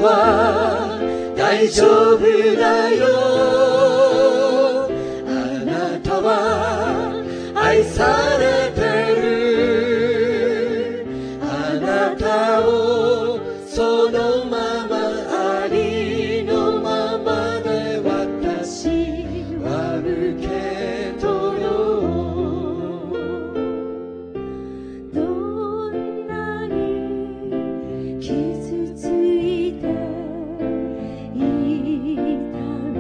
は大丈夫だよ。あなたは愛されてる。あなたをそのままありのままで私は受け取ろう。 どんなに傷ついて痛み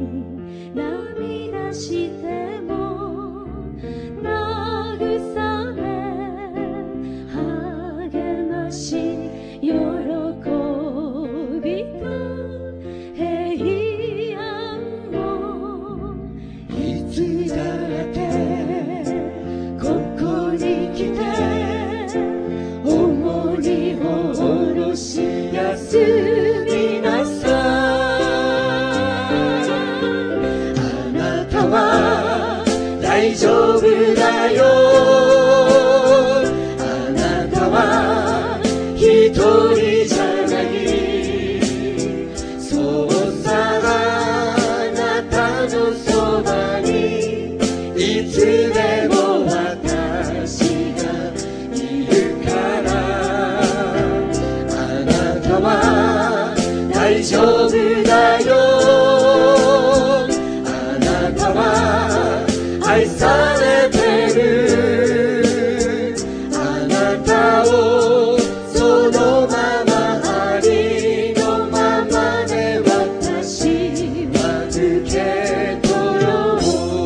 涙しても慰め励まし喜びと平安をいつだってここに来て重荷を下ろし休みなさい。あなたは大丈夫だよ。あなたは一人じゃない。そうさ、あなたのそばにいつでも私がいるから。あなたは大丈夫だよ。あなたは愛されてる。あなたをそのままありのままで私は受け取ろう。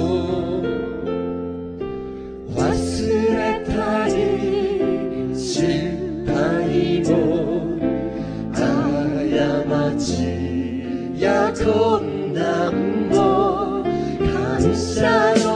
忘れたい失敗も過ちや困難も感謝の